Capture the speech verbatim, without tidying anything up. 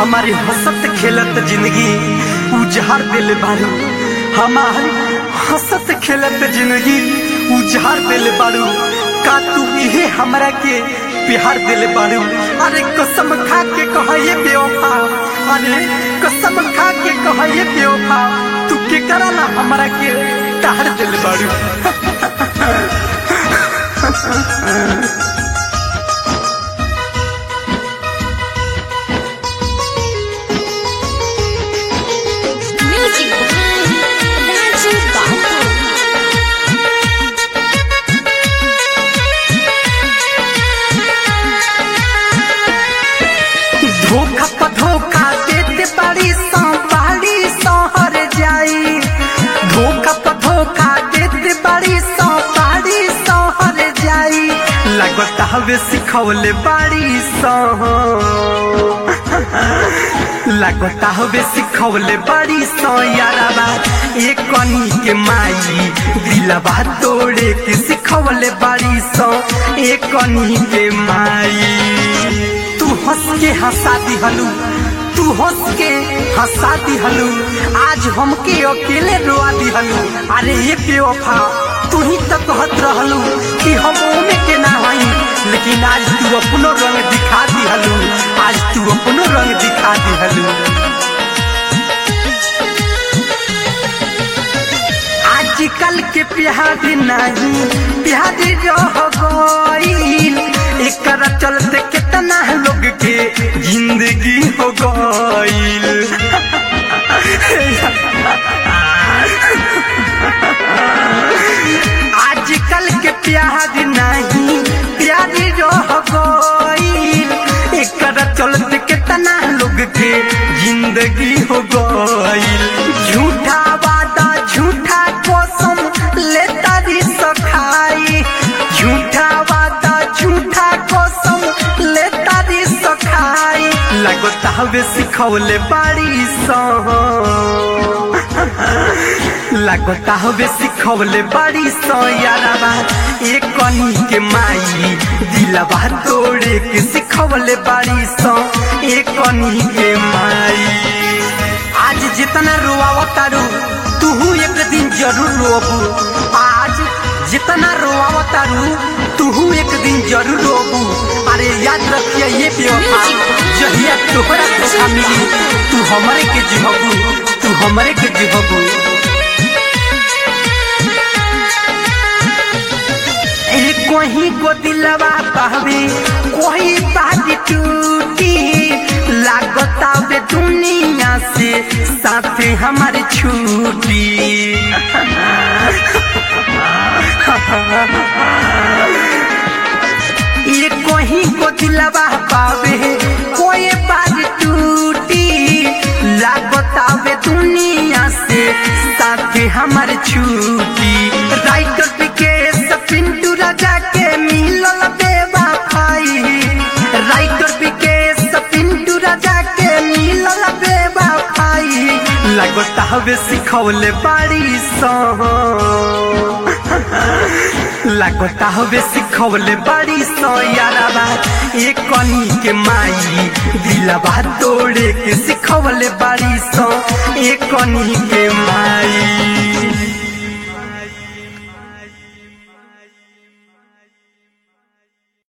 हमारी हंसत खेलत जिंदगी उजाड़ दिल बारू। हमारी हंसत खेलत जिंदगी उजाड़ दिल बारू। का तू इहे हमरा के प्यार दिल बारू। अरे कसम खा के कह ये बेवफा, अरे कसम खा के कह ये बेवफा, तू के कराला हमरा के तार दिल बारू। धोखा पर धोखा देते बड़ी संभाली सहर जाई। धोखा पर धोखा देते बड़ी संभाली सहर जाई। लगता हवे सिखौले बड़ी सह, लगता हवे सिखौले बड़ी सो यारबा। एक कनी के माई दिलवा तोड़े के सिखौले बड़ी सो। एक कनी के माई तू हंस के हंसा दिहलू, तू हंस के हंसा दिहलू। आज हमके अकेले रोआ दिहलू। अरे ये बेवफा तू ही तो कहत रहलू कि हम ओमे के ना हई, लेकिन आज तू अपनो रंग दिखा दिहलू। आज तू अपनो रंग दिखा दिहलू। आजकल के प्यार नहीं प्यार रह गईल। एकरा चलते कितना लोग के जिंदगी हो गईल। आजकल के प्यार नहीं प्यार रह गईल। एकरा चलते कितना लोग के जिंदगी हो गईल। झूठा वादा झूठा कसम लेता दी सखाई। झूठा वादा झूठा कसम लेता दी सखाई। लगता हवे सिखौले बड़ी सह, लगता हवे सिखौले बड़ी सो यारबा। एक कनी के माई दिलवा तोड़े के सिखौले बड़ी सो। एक कनी के माई आज जितना रोआवतारू तू एक दिन जरूर रोबू। आज जितना रोआवतारू तू एक दिन जरूर रोबू। अरे याद रखिए ये बेवफा, जहिया तोहरा धोखा मिली तू हमरे के जिहबू, तू हमरे के जिहबू। कोई को दिलवा पावे कोई बात टूटी। लागता वे दुनिया से साथ हमारे छूटी। ये कोई को दिलवा पावे कोई बात टूटी। लागता वे दुनिया से साथ हमारे छूटी। राइटर विकेश पिंटू राजा के मिलल बेवफाई। राइटर विकेश पिंटू राजा के मिलल बेवफाई। लगता हवे सिखौले बड़ी सह, लगता हवे सिखौले बड़ी सो यारबा। एक कनी के माई दिलवा तोड़े के सिखौले बड़ी सो। एक कनी के माई।